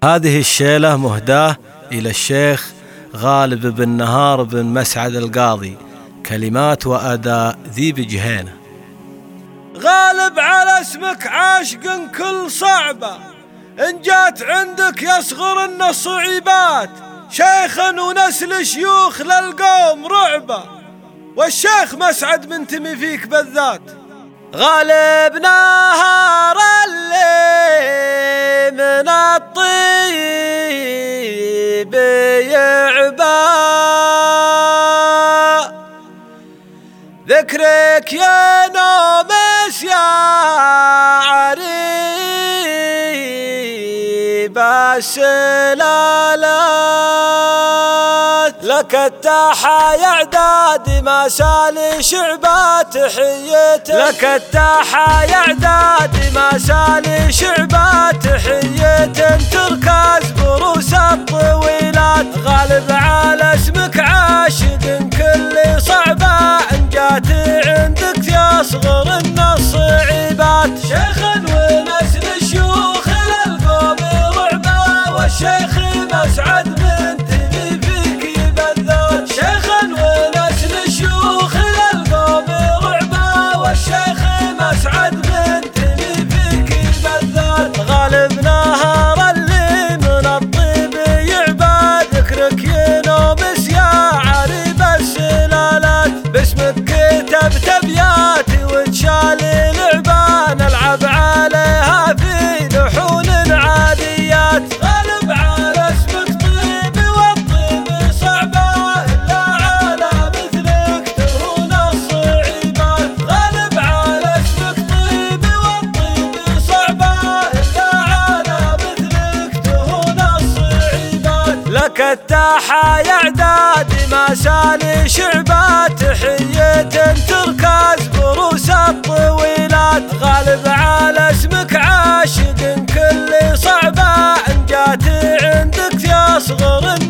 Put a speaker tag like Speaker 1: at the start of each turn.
Speaker 1: هذه الشيلة مهداة إلى الشيخ غالب بن نهار بن مسعد القاضي، كلمات وأداء ذي بجهينة.
Speaker 2: غالب على اسمك عاشق كل صعبة، إن جات عندك يصغر الصعيبات، شيخ ونسل شيوخ للقوم رعبة، والشيخ مسعد منتمي فيك بالذات. غالب نهار اللي من الطيب يعبا، ذكرك يا نومس يا عريب السلالات، لك التحايا اعداد ما سالي شعبة تحية، لك التحايا اعداد ما سالي شعبة تحية، تركز بروس الطويلات. غالب على اسمك عاشق كل صعبة، ان جات عندك يصغر الصعيبات، شيخ ونسل الشيوخ للقوم رعبة، والشيخ مسعد منتمي فيك بالذات. شيخ ونسل الشيوخ للقوم رعبة، والشيخ مسعد منتمي فيك بالذات. غالب نهار اللي من الطيب يعبى، ذكرك ينومس يا عريب السلالات، باسمك كتبت ابياتي وتشالي لعبة، نلعب عليها في لحون عاديات. غالب على اسمك طيب والطيب صعبة، إلا على مثلك تهون الصعيبات. غالب على اسمك طيب والطيب صعبة، إلا على مثلك تهون الصعيبات، لك التحايا اعداد ما سالي شعبة تحية، تركز بروس الطويلات. غالب على اسمك عاشق كل صعبة، ان جات عندك يصغر